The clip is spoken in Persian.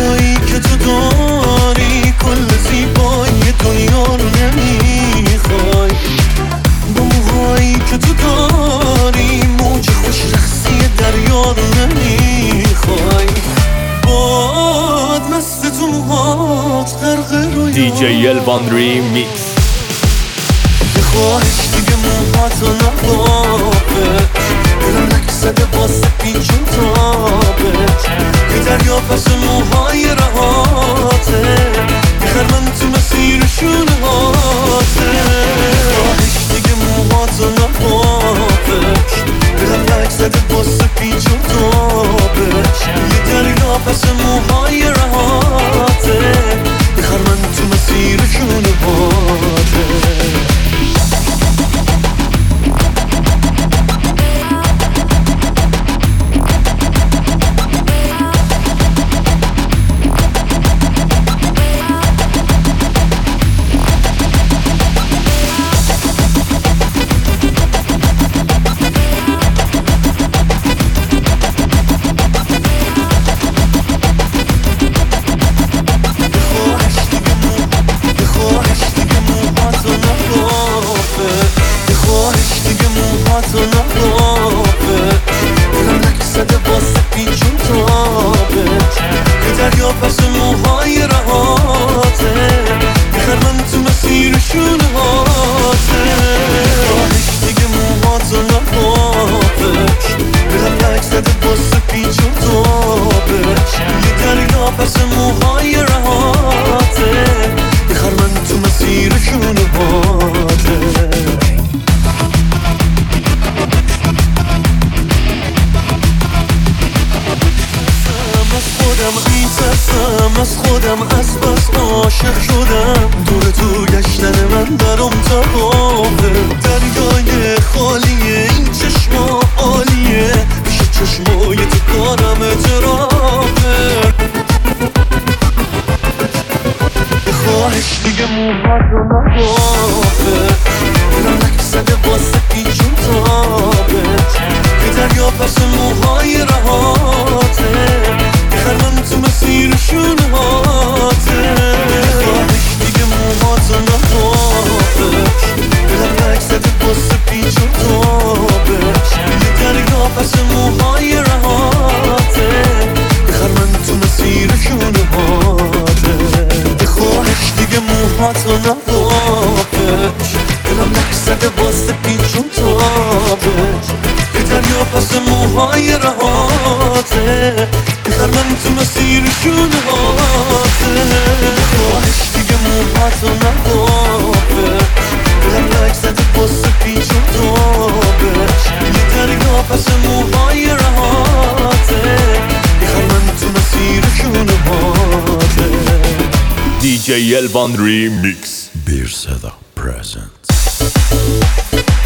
موهایی که تو داری کل زیبایی دنیا رو نمیخوای. با موهایی که تو داری موج خوش رقصی دریا رو نمیخوای. باد مست تو موهات غرق رویات. DJ Elvan Remix. یه خواهش دیگه موهاتو نبابت، دلم نکسده واسه پیچ و تابت. یه دریا پس موهای رهاته، بخر من تو مسیر شونه هاته. خواهش دیگه موهاتو نبابت، دلم نکسده واسه پیچ و تابت. یه دریا پس موهای رهاته، بخر من تو مسیر شونه هاته. از خودم از بس عاشق شدم، دور تو گشتن من برام تباهه. دریای خالیه این چشما عالیه، پیش چشمای تو کارم اعترافه. خواهش دیگه موهاتو نبافه، دلم نکسده واسه پیچ و تابت. یه دریا پس موهای رهاته، بخر من تو مسیر شونه هاته. خواهش دیگه موهاتو نبافه، دلم نکسده واسه پیچ و تابت. یه دریا پس موهای رهاته، بخر من تو مسیر شونه هاته. خواهش دیگه موهاتو نبافت، دلم نکسده واسه پیچ و تابت. یه دریا پس موهای رهاته، بخر من تو مسیر شونه هاته. خواهش دیگه موهاتو نبافت، دلم نکسده واسه پیچ و تابت. یه دریا پس موهای رهاته، بخر من تو مسیر شونه هاته. DJ Elvan Remix. Bir Seda presents.